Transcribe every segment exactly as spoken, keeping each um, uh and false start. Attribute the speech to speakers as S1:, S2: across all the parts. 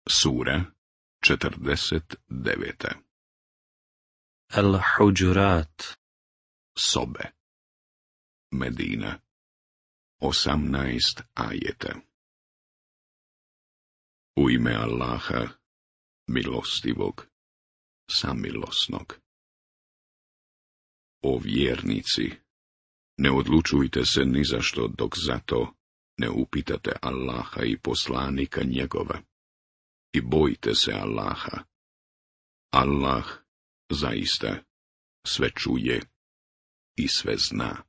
S1: Sura četrdeset deveta.
S2: Al-Huđurat.
S1: Sobe. Medina. Osamnaest ajeta. U ime Allaha, milostivog, samilosnog. O vjernici, ne odlučujte se ni za što dok zato ne upitate Allaha i poslanika njegova. I bojte se Allaha. Allah zaista sve čuje i sve zna.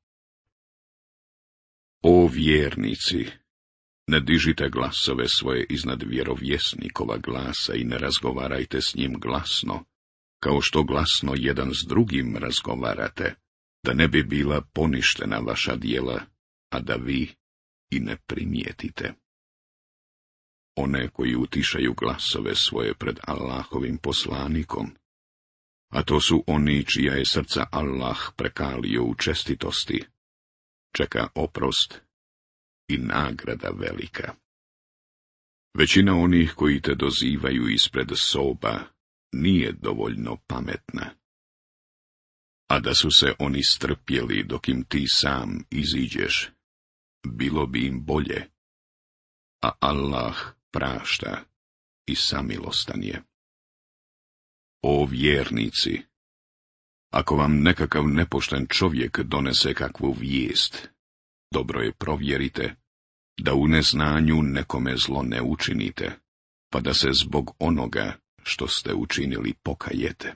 S1: O vjernici, ne dižite glasove svoje iznad vjerovjesnikova glasa i ne razgovarajte s njim glasno, kao što glasno jedan s drugim razgovarate, da ne bi bila poništena vaša djela, a da vi i ne primijetite. One koji utišaju glasove svoje pred Allahovim poslanikom, a to su oni čija je srca Allah prekalio u čestitosti, čeka oprost i nagrada velika. Većina onih koji te dozivaju ispred soba nije dovoljno pametna. A da su se oni strpjeli dok im ti sam iziđeš, bilo bi im bolje, a Allah prašta i samilostan je. O vjernici, ako vam nekakav nepošten čovjek donese kakvu vijest, dobro je provjerite, da u neznanju nekome zlo ne učinite, pa da se zbog onoga što ste učinili pokajete.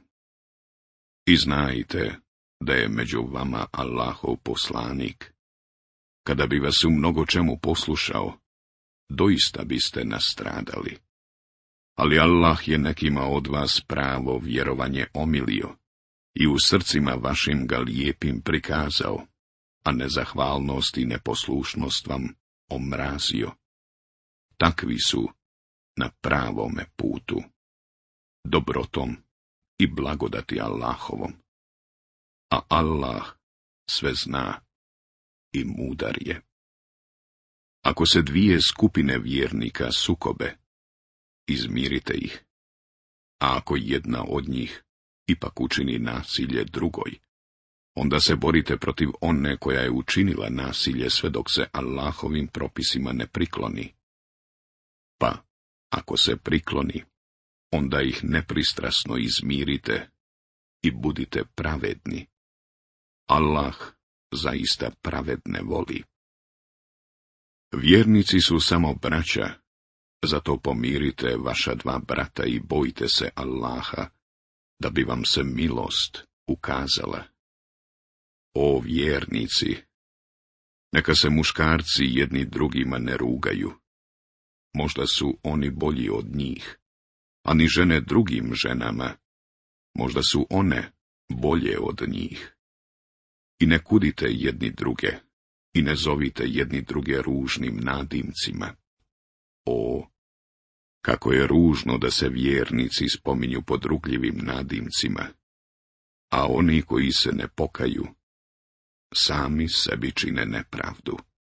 S1: I znajte da je među vama Allahov poslanik. Kada bi vas u mnogo čemu poslušao, doista biste nastradali. Ali Allah je nekima od vas pravo vjerovanje omilio i u srcima vašim ga lijepim prikazao, a nezahvalnost i neposlušnost vam omrazio. Takvi su na pravome putu, dobrotom i blagodati Allahovom. A Allah sve zna i mudar je. Ako se dvije skupine vjernika sukobe, izmirite ih. A ako jedna od njih ipak učini nasilje drugoj, onda se borite protiv one koja je učinila nasilje sve dok se Allahovim propisima ne prikloni. Pa, ako se prikloni, onda ih nepristrasno izmirite i budite pravedni. Allah zaista pravedne voli. Vjernici su samo braća, zato pomirite vaša dva brata i bojte se Allaha, da bi vam se milost ukazala. O vjernici, neka se muškarci jedni drugima ne rugaju. Možda su oni bolji od njih, a ni žene drugim ženama, možda su one bolje od njih. I ne kudite jedni druge, i ne zovite jedni druge ružnim nadimcima. O, kako je ružno da se vjernici spominju pod rugljivim nadimcima, a oni koji se ne pokaju, sami sebi čine nepravdu.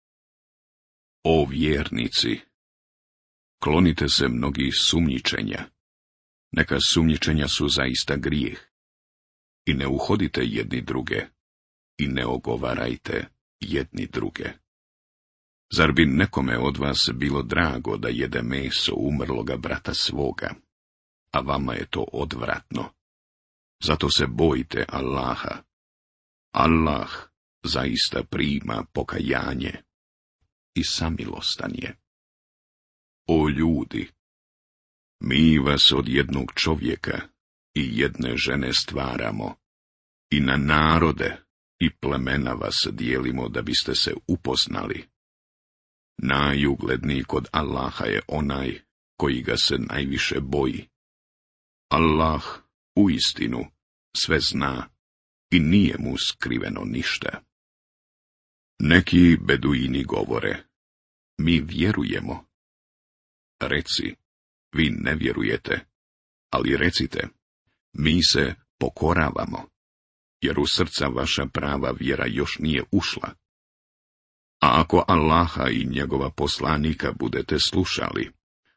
S1: O vjernici, klonite se mnogih sumnjičenja, neka sumnjičenja su zaista grijeh, i ne uhodite jedni druge, i ne ogovarajte jedni druge. Zar bi nekome od vas bilo drago da jede meso umrloga brata svoga, a vama je to odvratno? Zato se bojte Allaha. Allah zaista prima pokajanje i samilostan je. O ljudi, mi vas od jednog čovjeka i jedne žene stvaramo, i na narode i plemena vas dijelimo da biste se upoznali. Najugledniji kod Allaha je onaj koji ga se najviše boji. Allah uistinu sve zna i nije mu skriveno ništa. Neki beduini govore, mi vjerujemo. Reci, vi ne vjerujete, ali recite, mi se pokoravamo, jer u srca vaša prava vjera još nije ušla. A ako Allaha i njegova poslanika budete slušali,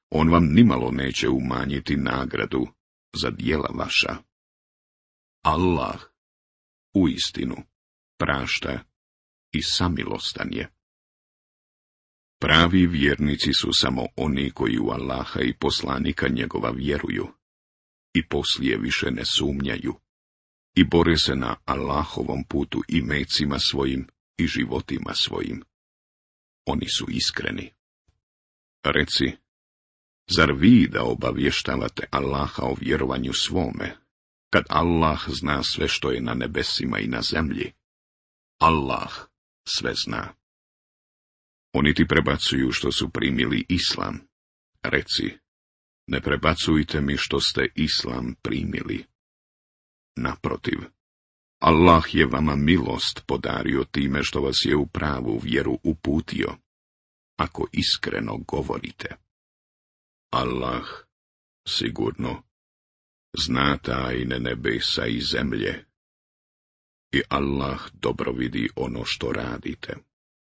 S1: on vam nimalo neće umanjiti nagradu za djela vaša. Allah, uistinu, prašta i samilostan je. Pravi vjernici su samo oni koji u Allaha i poslanika njegova vjeruju i poslije više ne sumnjaju i bore se na Allahovom putu i mecima svojim i životima svojim. Oni su iskreni. Reci, zar vi da obavještavate Allaha o vjerovanju svome, kad Allah zna sve što je na nebesima i na zemlji? Allah sve zna. Oni ti prebacuju što su primili islam. Reci, ne prebacujte mi što ste islam primili. Naprotiv, Allah je vama milost podario time što vas je u pravu vjeru uputio, ako iskreno govorite. Allah, sigurno, zna tajne nebesa i zemlje, i Allah dobro vidi ono što radite.